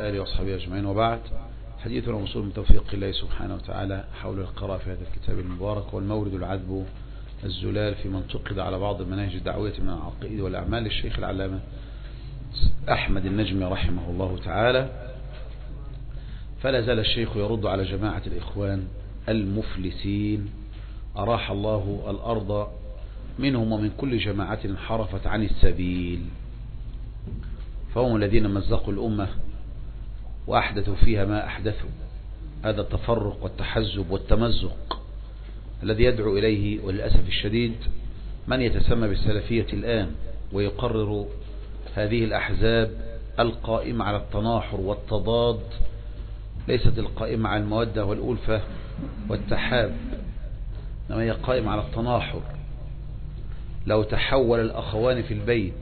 وعلى آله وصحبه أجمعين، وبعد. حديثنا موصول من توفيق الله سبحانه وتعالى حول القراءة في هذا الكتاب المبارك، والمورد العذب الزلال في من تقد على بعض المناهج الدعوية من العقائد والأعمال للشيخ العلامة أحمد النجمي رحمه الله تعالى. فلا زال الشيخ يرد على جماعة الإخوان المفلسين أراح الله الأرض منهم ومن كل جماعة انحرفت عن السبيل، فهم الذين مزقوا الأمة وأحدثوا فيها ما أحدثوا، هذا التفرق والتحزب والتمزق الذي يدعو إليه وللأسف الشديد من يتسمى بالسلفية الآن، ويقرر هذه الأحزاب القائمة على التناحر والتضاد، ليست القائمة على المودة والألفة والتحاب، إنما هي قائمة على التناحر. لو تحول الأخوان في البيت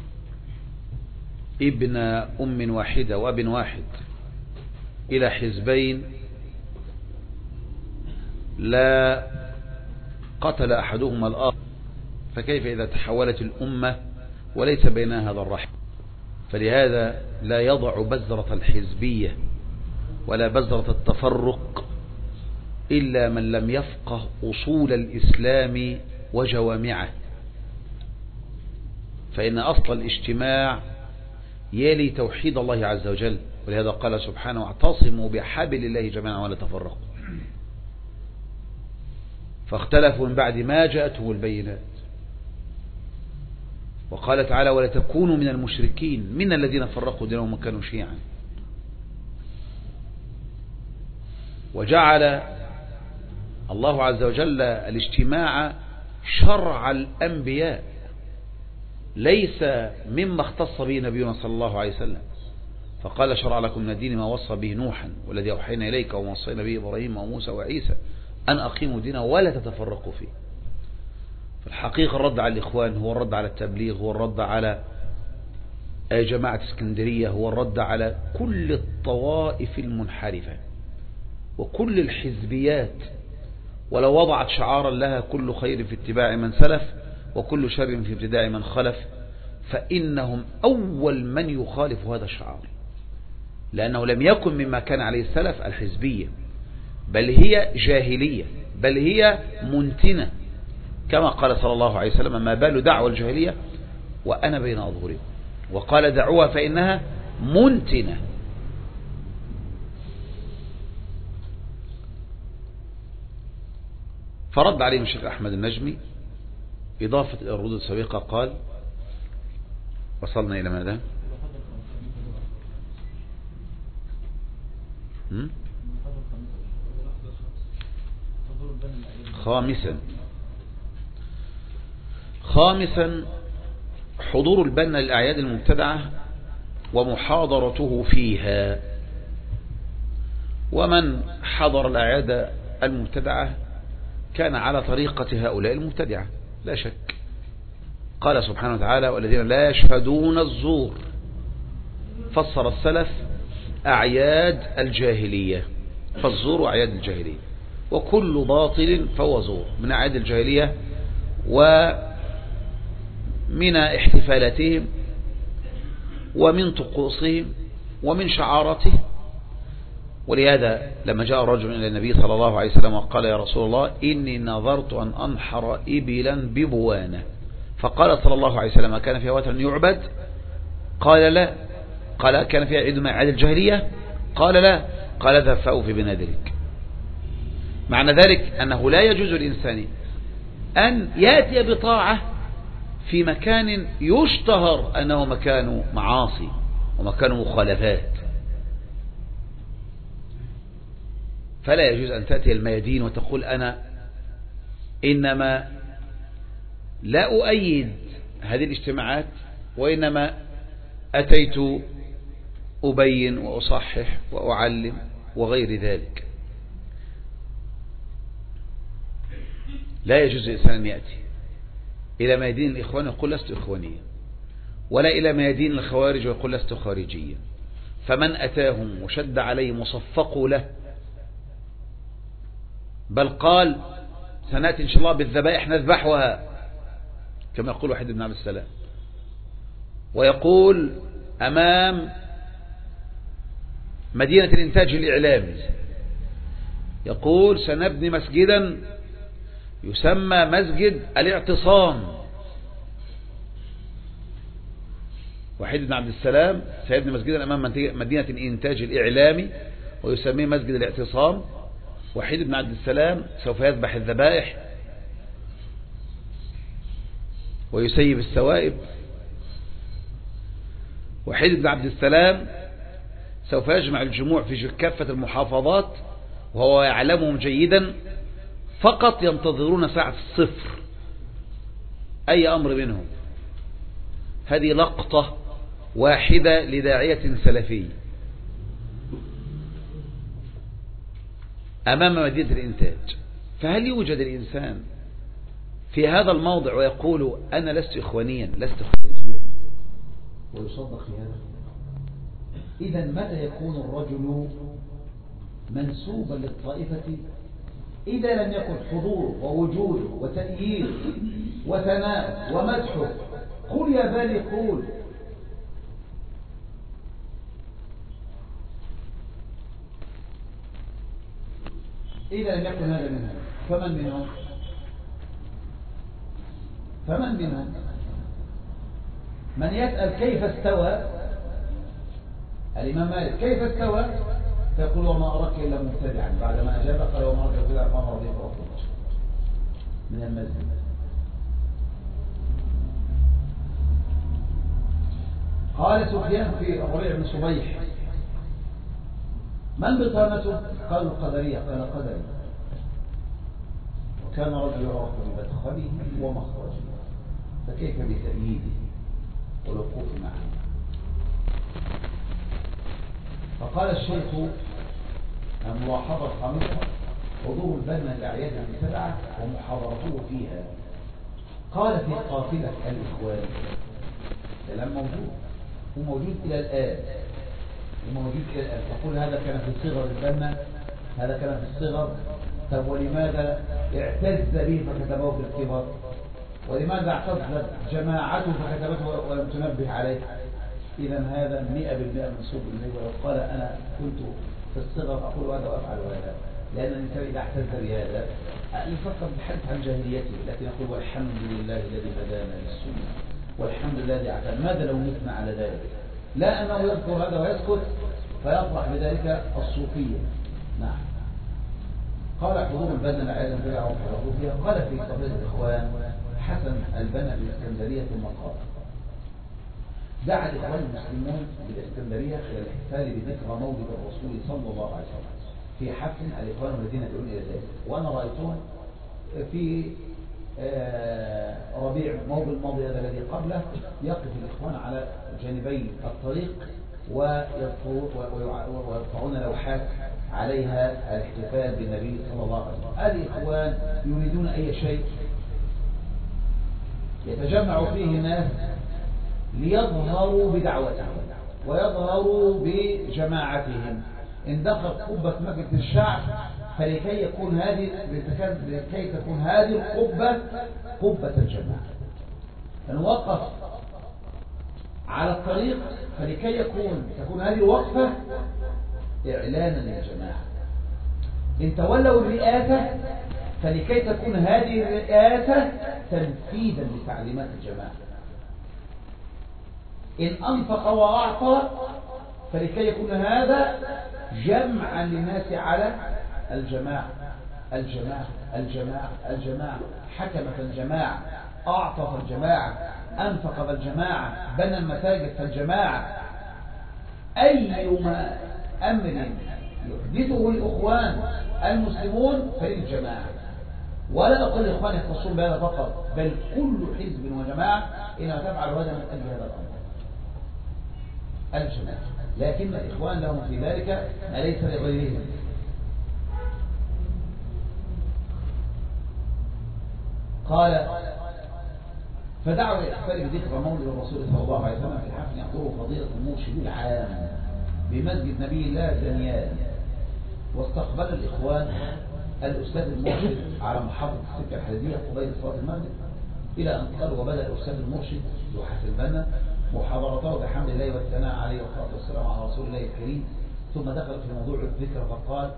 ابن أم واحدة وأب واحد إلى حزبين لا قتل أحدهما الآخر، فكيف إذا تحولت الأمة وليس بينها هذا الرحم؟ فلهذا لا يضع بذرة الحزبية ولا بذرة التفرق إلا من لم يفقه أصول الإسلام وجوامعه، فإن أصل الاجتماع يلي توحيد الله عز وجل، ولهذا قال سبحانه: واعتصموا بحبل الله جميعا ولا تفرقوا. فاختلفوا من بعد ما جاءتهم البينات، وقال تعالى: ولا تكونوا من المشركين من الذين فرقوا دينهم وكانوا شيعا. وجعل الله عز وجل الاجتماع شرع الأنبياء، ليس مما اختص به نبينا صلى الله عليه وسلم، فقال: شرع لكم من الدين ما وصى به نوحا والذي أوحينا إليك وما وصينا به إبراهيم وموسى وعيسى أن أقيموا دينه ولا تتفرقوا فيه. فالحقيقة الرد على الإخوان هو الرد على التبليغ، هو الرد على جماعة اسكندرية، هو الرد على كل الطوائف المنحرفة وكل الحزبيات، ولو وضعت شعارا لها: كل خير في اتباع من سلف وكل شر في ابتداع من خلف، فإنهم أول من يخالف هذا الشعار، لأنه لم يكن مما كان عليه السلف الحزبية، بل هي جاهلية، بل هي منتنة، كما قال صلى الله عليه وسلم: ما بال دعوى الجاهلية وأنا بين أظهركم، وقال: دعوها فإنها منتنة. فرد عليهم الشيخ أحمد النجمي إضافة إلى الردود السابقة، قال: وصلنا إلى ماذا؟ خامسا حضور البنا للأعياد المبتدعة ومحاضرته فيها. ومن حضر الأعياد المبتدعة كان على طريقة هؤلاء المبتدعة لا شك. قال سبحانه وتعالى: والذين لا يشهدون الزور. فسر السلف أعياد الجاهلية، فالزور أعياد الجاهلية، وكل باطل فهو زور من أعياد الجاهلية ومن احتفالاتهم ومن طقوسهم ومن شعاراتهم. ولهذا لما جاء رجل إلى النبي صلى الله عليه وسلم وقال: يا رسول الله، إني نظرت أن أنحر إبلا ببوانة، فقال صلى الله عليه وسلم: كان فيها وثن يعبد؟ قال: لا. قال: كان فيها عيد من أعياد الجاهلية؟ قال: لا. قال: اذهب فأوفي بنذرك. معنى ذلك أنه لا يجوز للإنسان أن يأتي بطاعة في مكان يشتهر أنه مكان معاصي ومكان مخالفات، فلا يجوز أن تأتي الميادين وتقول: أنا إنما لا أؤيد هذه الاجتماعات، وإنما أتيت أبين وأصحح وأعلم وغير ذلك. لا يجوز للإنسان أن يأتي إلى ميادين الإخوان ويقول: لست إخوانيا، ولا إلى ميادين الخوارج ويقول: لست خارجيا. فمن أتاهم وشد عليهم وصفقوا له، بل قال: سنأتي إن شاء الله بالذبائح نذبحها، كما يقول واحد بن عبد السلام، ويقول أمام مدينة الإنتاج الإعلامي، يقول سنبني مسجدا يسمى مسجد الاعتصام. وحيد بن عبد السلام سيبني مسجدا أمام مدينة الإنتاج الإعلامي ويسميه مسجد الاعتصام. وحيد بن عبد السلام سوف يذبح الذبائح ويسيب السوائب. وحيد بن عبد السلام سوف يجمع الجموع في كافة المحافظات وهو يعلمهم جيدا، فقط ينتظرون ساعة الصفر أي أمر منهم. هذه لقطة واحدة لداعية سلفي أمام مدينة الإنتاج. فهل يوجد الإنسان في هذا الموضع ويقول أنا لست إخوانيا لست خارجيا ويصدق في هذا؟ إذا متى يكون الرجل منسوبا للطائفة؟ إذا لم يكن حضور ووجود وتأييد وثناء ومدح. قل يا بالي قول. إذا لم يكن هذا منهم فمن منهم؟ فمن منهم؟ من يسأل كيف استوى الإمام مالك كيف استوى فيقول وما أراك إلا مبتدعا. بعدما أجاب قال وما أراك إلا مبتدعا فما رضيت وأخرج من المسجد. قال سفيان في الربيع بن صبيح من بطانته؟ قالوا القدرية. قال قدري. وكان رجل يعرف بمدخله ومخرجه فكيف بتأييده والوقوف معه؟ فقال الشيخ الملاحظة الخامسة حضور البنا الأعياد السبعة ومحاضرته فيها. قال في قافلة الإخوان كلام موجود وموجود إلى الآن تقول هذا كان في صغر البنا، هذا كان في الصغر. طب ولماذا اعتز به فكتبه في الكبر؟ ولماذا اعتزت جماعته فكتبته ولم تنبه عليه؟ إذا هذا 100% منسوب إليه. ولو قال أنا كنت في الصغر أقول هذا وأفعل هذا، لأن الإنسان إذا اعتز بهذا يفكر بحدث عن جاهليته، لكن يقول والحمد لله الذي هدانا للسنة والحمد لله الذي عافانا. ماذا لو متنا على ذلك؟ لا أنه يذكر هذا ويسكت فيطرح بذلك الصوفية. نعم. قال حضور البنا الأعياد السبعة ومحاضرته فيها. قال في قبيلة الإخوان حسن البنا بالإسكندرية ثم قال دعا الإخوان المسلمون بالإسكندرية إلى الاحتفال بذكرى مولد الرسول صلى الله عليه وسلم في حفل الإخوان الذين يدعون إلى ذلك. وأنا رأيتهم في ربيع الماضي هذا الذي قبله يقف الإخوان على جانبي الطريق ويرفعون لوحات عليها الاحتفال بالنبي صلى الله عليه وسلم. الإخوان يريدون أي شيء يتجمع فيه الناس ليظهروا بدعوتهم ويظهروا بجماعتهم. إن دخل قبة مجلس الشعب فلكي تكون هذه القبة قبة الجماعة. إن وقف على الطريق فلكي تكون هذه الوقفة إعلانا للجماعة. إن تولوا الرئاسة فلكي تكون هذه الرئاسة تنفيذا لتعليمات الجماعة. إن أنفق وأعطى فلكي يكون هذا جمعا للناس على الجماعة. الجماعة حكم فالجماعة، أعطى فالجماعة، أنفق فالجماعة، بنى المساجد فالجماعة. أيما أمر يحدثه الإخوان المسلمون فللجماعة. ولا أقول الإخوان يختصون بهذا فقط، بل كل حزب وجماعة إنما تفعل هذا من أجل هذا الأمر الجماعة. لكن الإخوان لهم في ذلك ما ليس لغيرهم. قال فدعوا الاحتفال بذكرى مولد الرسول صلى الله عليه وسلم في حفل يحضره فضيلة المرشد العام بمسجد نبي الله زنيان. واستقبل الإخوان الأستاذ المرشد على محطة السكة الحديدية قبيل صلاة المغرب إلى أن قال وبدأ الأستاذ المرشد يحاسب البنا محاضرته بحمد الله والثناء عليه والصلاة والسلام على رسول الله الكريم ثم دخل في موضوع الذكر فقال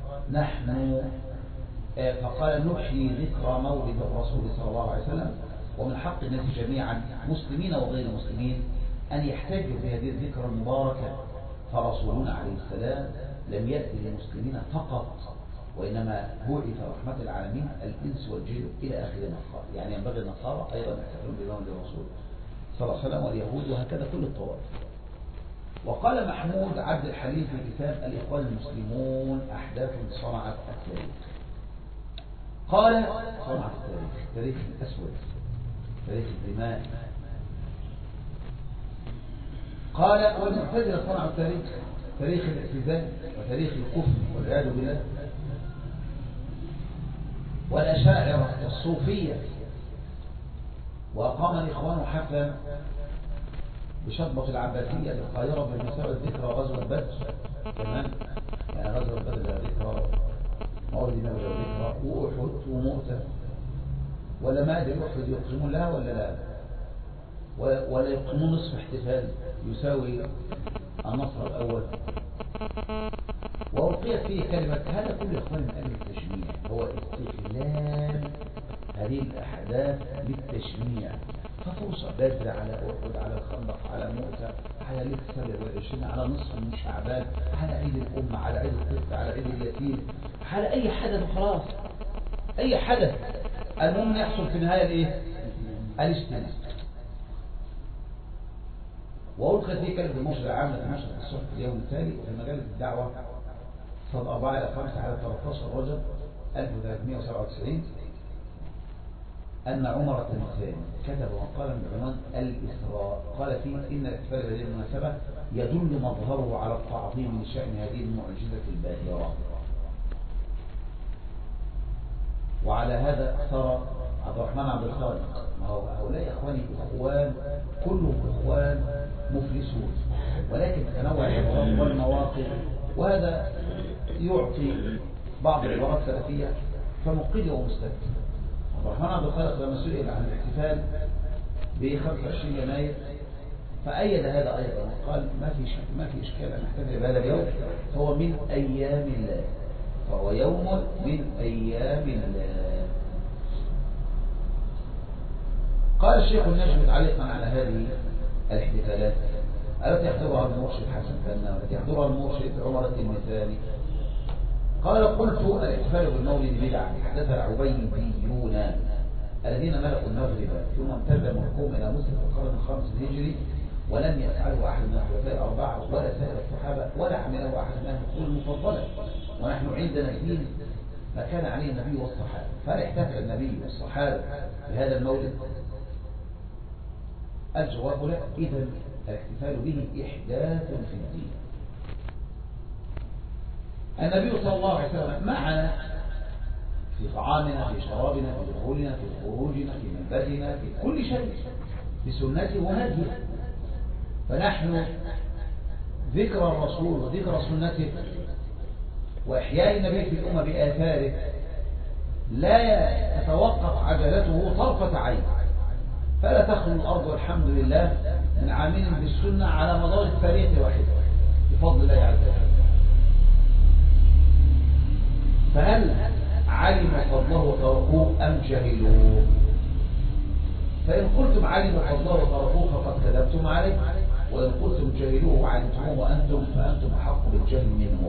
فقال نحيي ذكرى مولد الرسول صلى الله عليه وسلم، ومن حق الناس جميعا مسلمين وغير مسلمين أن يحتجوا بهذه الذكرى المباركة، فرسولنا عليه السلام لم يأتي للمسلمين فقط، وإنما بعث رحمة العالمين الإنس والجن إلى آخر ما قال. يعني ينبغي النصارى أيضا يحتفلون بمولد الرسول صلى الله عليه وسلم، واليهود، وهكذا كل الطوائف. وقال محمود عبد الحليم في كتاب الإخوان المسلمون أحداث صنعت التاريخ، قال صنعت التاريخ، تاريخ الأسود، تاريخ الدماء. قال والمعتزلة صنعوا التاريخ، تاريخ الاعتزال وتاريخ الكفر والعياذ بالله. والأشاعرة الصوفية، وأقام الإخوان حفلا بشطبة العباسية بالقاهرة بمناسبة ذكرى غزوة بدر، تمام؟ يعني غزوة بدر ذكرى مولد النبي وذكرى وأحد ومؤتة، ولا ما أدري أحد يقسمون لها ولا لا، ولا يقسمون نصف احتفال يساوي النصر الأول. وألقيت فيه كلمة هذا كل إخوان من أجل التشميع، هو استغلال هذه الأحداث للتشميع، ففرصة بدر على أحد على الخندق على مؤتة على ليلة 27 على نصف من شعبان على عيد الأمة على عيد الطفل على عيد اليتيم على أي حدث، وخلاص أي حدث المهم يحصل في النهاية الإيه؟ الاجتماع. وألقيت فيه كلمة المنشر العام لتنشر في الصحف اليوم التالي وفي مجلة الدعوة صد 4 إلى 5 على 13 رجب 1397 أن عمر الثاني كتب مقالا بعنوان الإسراء، قال فيه إن الاحتفال بهذه المناسبة يدل مظهره على التعظيم لشأن هذه المعجزة الباهرة. وعلى هذا صار عبد الرحمن عبد الخالق، هؤلاء إخواني إخوان كلهم إخوان مفلسون، ولكن تنوع العبارات والمواقف، وهذا يعطي بعض العبارات سلفية فمقل ومستكبر. عبد الرحمن عبد الخالق لما سئل عن الاحتفال ب 25 يناير فأيد هذا أيضا وقال ما في إشكال أن نحتفل بهذا اليوم، هو من أيام الله، فهو يوم من أيام الله. قال الشيخ النجم تعليقا على هذه الاحتفالات التي يحضرها المرشد حسن بنا والتي يحضرها المرشد عمر التلمساني، قال قلت الاحتفال بالمولد بدعة حدثها العبيديون الذين ملكوا المغرب ثم امتد ملكهم إلى مصر في القرن الخامس الهجري، ولم يفعله أحد من الخلفاء الأربعة ولا سائر الصحابة ولا عمله أحد من العصور المفضلة، ونحن عندنا دين ما كان عليه النبي والصحابة، فهل احتفل النبي والصحابة بهذا المولد؟ الجواب لا. إذن الاحتفال به إحداث في الدين. النبي صلى الله عليه وسلم معنا في طعامنا في شرابنا في دخولنا في خروجنا في منبذنا في كل شيء بسنته وهديه، فنحن ذكر الرسول وذكر سنته وإحياء النبي في الأمة بآثاره لا تتوقف عجلته طرفة عين، فلا تخلو الأرض والحمد لله من عامل بالسنة على مدار التاريخ واحد بفضل الله عز وجل. فهل علموا فضله وتركوه أم جهلوه؟ فإن قلتم علموا فضله وتركوه فقد كذبتم عليه، وإن قلتم جهلوه وعلمتموه فأنتم أحق بالجهل منهم.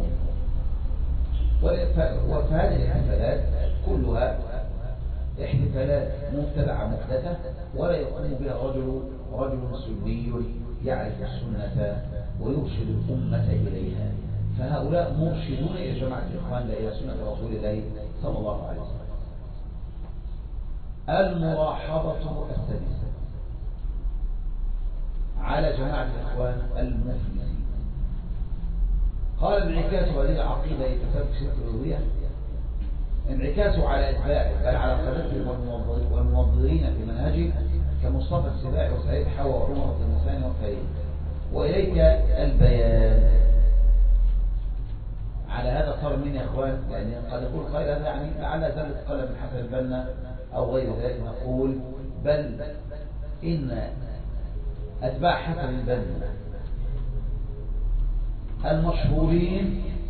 وفهذه الاحتفالات كلها احتفالات مبتدعة محدثة ولا يقوم بها رجل سني يعرف السنة ويرشد الأمة إليها، فهؤلاء مرشدون إلى جماعة الإخوان لا إلى سنة رسول الله صلى الله عليه وسلم. الملاحظة السادسة على جماعة الإخوان المفلسين، قال انعكاس هذه العقيدة لتثبت الألوهية انعكاسه على أتباعه بل على قادتهم والمنظرين في منهجه كمصطفى السباعي وسعيد حوا وعمر التلمساني وفريد. وإليك البيان على هذا صار من يا اخوان، يعني قد يقول قائل هذا يعني لعل زلت قلم حسن البنا او غير ذلك، نقول بل ان اتباع حسن البنا المشهورين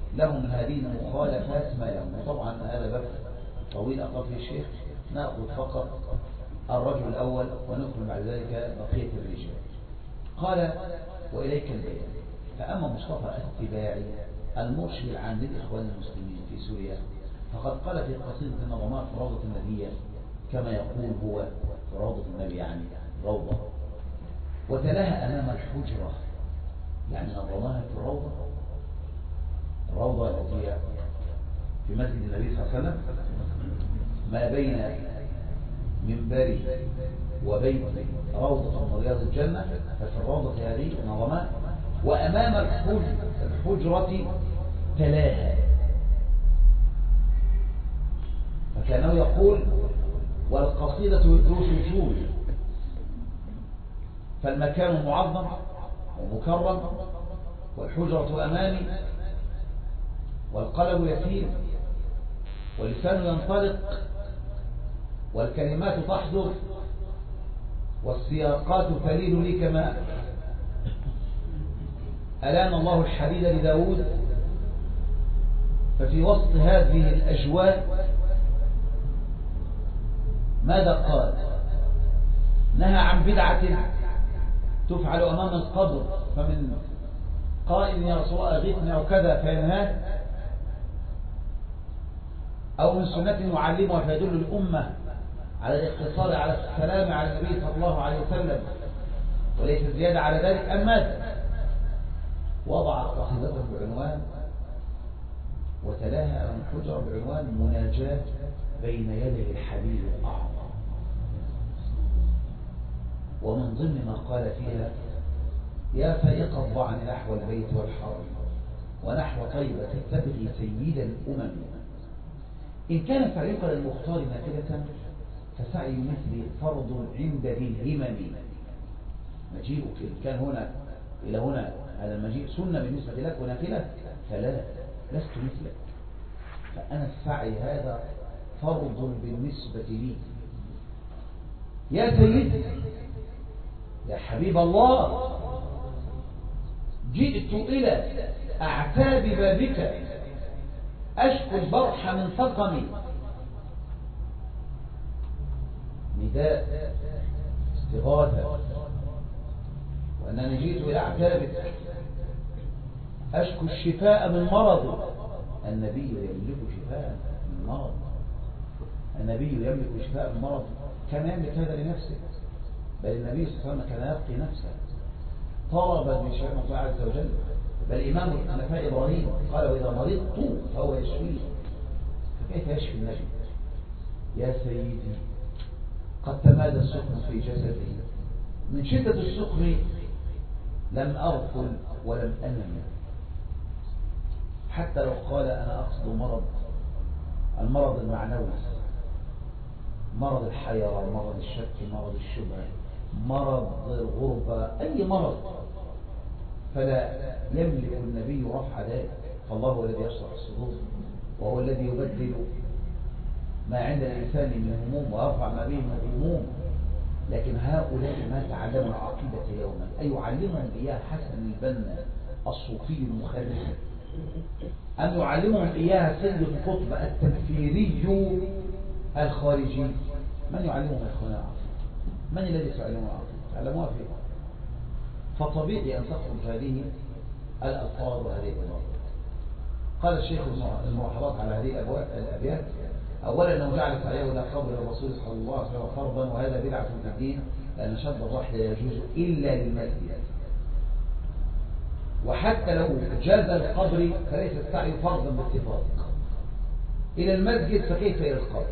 لهم هذه المخالفات ما لهم. وطبعا هذا باب طويل أطال فيه الشيخ، نأخذ فقط الرجل الأول وندخل بعد ذلك بقية الرجال. قال وإليك البيان. فأما مصطفى التباعي المرشد العام للإخوان المسلمين في سوريا فقد قال في قصيدة النظمات في روضة النبية كما يقول هو في روضة النبي، يعني روضة، وتلاها أمام الحجرة، يعني نظمها في الروضة التي هي في مسجد النبي صلى الله عليه وسلم ما بين منبري وبيت روضة من رياض الجنة، ففي الروضة هذه نظمات، وأمام الحجرة تلاها. فكانه يقول والقصيدة ذو شجور، فالمكان معظم ومكرم والحجرة أمامي والقلم يسير واللسان ينطلق والكلمات تحضر والسياقات تلين لي كما ألان الله الحديد لداود. ففي وسط هذه الأجواء ماذا قال؟ نهى عن بدعة تفعل أمام القبر، فمن قائل يا رسول الله أغثني أو كذا فينهاه، أو من سنة يعلمها فيدل الأمة على الاقتصار على السلام على النبي صلى الله عليه وسلم وليس زيادة على ذلك، أم ماذا؟ وضع قصيدته بعنوان وتلاها أمام الحجرة بعنوان مناجاة بين يدي الحبيب الأعظم. ومن ضمن ما قال فيها يا فائق الضعن نحو البيت والحرم ونحو طيبة تبغي سيد الأمم، إن كان سعيك للمختار نافلة فسعي مثلي فرض عند ذي الهمم. مجيئك إن كان هنا إلى هنا هذا المجيء سنة بالنسبة لك ونافلة، فلا لست مثلك، فأنا السعي هذا فرض بالنسبة لي. يا سيدي يا حبيب الله جئت إلى أعتاب بابك أشكو البرح من سقمي. نداء استغاثة، وأنني جئت إلى أعتابك أشكو الشفاء من مرض. النبي يملك شفاء من مرض، النبي يملك شفاء من مرض، كان يملك هذا لنفسه، بل النبي صلى الله عليه وسلم كان يبقي نفسه طلبا من شفاء الله عز وجل. بل إمام الحنفاء إبراهيم قال وإذا مرضت فهو يشفيه، فكيف يشفي النبي؟ يا سيدي قد تمادى السقم في جسدي، من شدة السقم لم أغفل ولم أنم، حتى لو قال أنا أقصد المرض المعنوي، مرض الحيرة، مرض الشك، مرض الشبهة، مرض الغربة، أي مرض، فلا يملك النبي رفع ذلك. فالله هو الذي يشرح الصدور، وهو الذي يبدل ما عند الإنسان من هموم ويرفع ما به من هموم. لكن هؤلاء ما تعلموا العقيدة يوما أي يعلمهم إياه حسن البنا الصوفي المخرج، أن يعلمهم إياها سيد القطب التكفيري الخارجي. من يعلمهم إخوانا العقيدة؟ من الذي سيعلمهم العقيدة؟ تعلموها فيه. فطبيعي أن تخرج هذه الألفاظ وهذه الألفاظ. قال الشيخ الملاحظات على هذه الأبيات: أولا أنه جعل سعيه إلى قبر الرسول صلى الله عليه وسلم فرضا، وهذا بدعة في الدين، لأن شد الرحل لا يجوز إلا للمسجد، وحتى لو جاز القبر فليس السعي فرضا باتفاق إلى المسجد، فكيف إلى القبر؟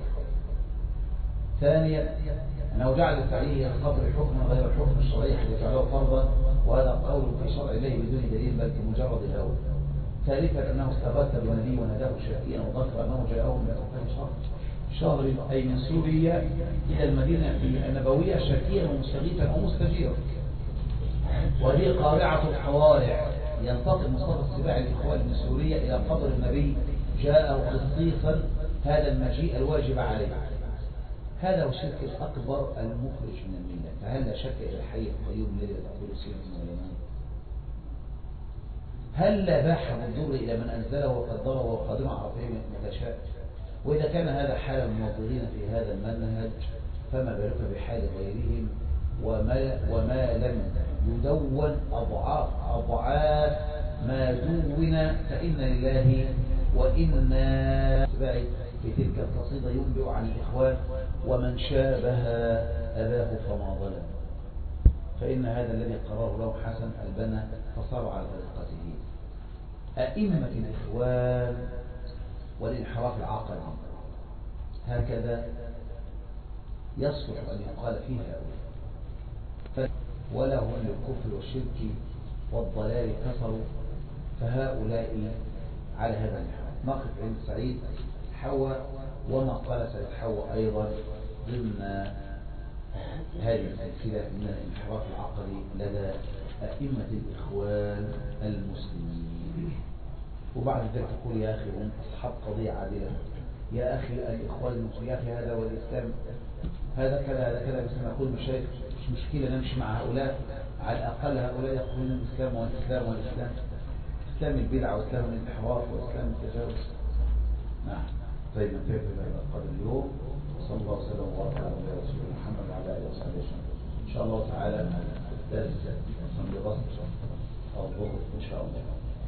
ثانيا أنه جعل سعيه إلى القبر حكما غير الحكم الشرعي حيث جعله فرضا، وهذا قول في شرع الله بدون دليل بل بمجرد الهوى. ثالثا أنه استغاث بالنبي وناداه شافيا، وذكر أنه جاءه من أطراف شهر أي من سوريا إلى المدينة النبوية شاكيا ومستغيثا أو مستجيرا. وهي قارعة القوارع، ينتقل مصطفى السباعي الإخوان من سوريا إلى قبر النبي جاءه خصيصا هذا المجيء الواجب عليه. هذا هو الشرك الأكبر المخرج من الملة. فهل لا شك إلى الحي القيوم الذي تقول سيرة العلماء؟ هل لا باح بالضر إلى من أنزله وقدره وقادر على رفعه متى شاء؟ وإذا كان هذا حال المناظرين في هذا المنهج فما بالك بحال غيرهم وما لم يدون أضعاف ما دون، فإن لله وإنا في تلك القصيدة ينبئ عن الإخوان ومن شابه أباه فما ظلم، فإن هذا الذي قرره له حسن البنا فصار على طريقته. أئمة الإخوان والانحراف العقدي هكذا يصلح أن يقال فيها ولا هم للكفر والشرك والضلال كفروا، فهؤلاء على هذا النحو. نقف عند سعيد حواء وما قال سعيد حواء أيضا ضمن هذه السلسلة من الانحراف العقلي لدى أئمة الإخوان المسلمين. وبعد ذلك تقول يا أخي هم أصحاب قضية عادلة، يا أخي الإخوان المسلمين، يا أخي هذا والإسلام هذا كذا هذا كذا، بس نقول مشايخ مش مشكلة نمشي مع هؤلاء، على الأقل هؤلاء يقولون الإسلام والإسلام والإسلام، إسلام البدع وإسلام الانحراف وإسلام التجاوز. نعم. طيب ننتهي بهذا القدر اليوم، وصلى الله وسلم وبارك على رسول محمد وعلى آله وصحبه أجمعين. إن شاء الله تعالى الدرس من بسط أو الظهر إن شاء الله.